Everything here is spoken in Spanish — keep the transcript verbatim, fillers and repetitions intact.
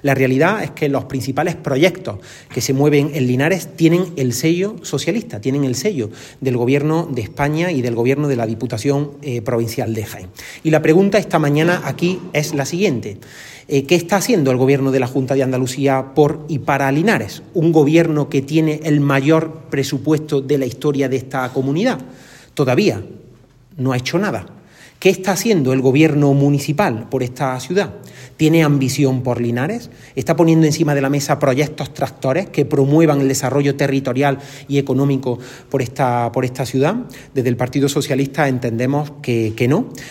La realidad es que los principales proyectos que se mueven en Linares tienen el sello socialista, tienen el sello del Gobierno de España y del Gobierno de la Diputación eh, Provincial de Jaén. Y la pregunta esta mañana aquí es la siguiente. Eh, ¿Qué está haciendo el Gobierno de la Junta de Andalucía por y para Linares? Un gobierno que tiene el mayor presupuesto de la historia de esta comunidad. Todavía no ha hecho nada. ¿Qué está haciendo el Gobierno municipal por esta ciudad? ¿Tiene ambición por Linares? ¿Está poniendo encima de la mesa proyectos tractores que promuevan el desarrollo territorial y económico por esta, por esta ciudad? Desde el Partido Socialista entendemos que, que no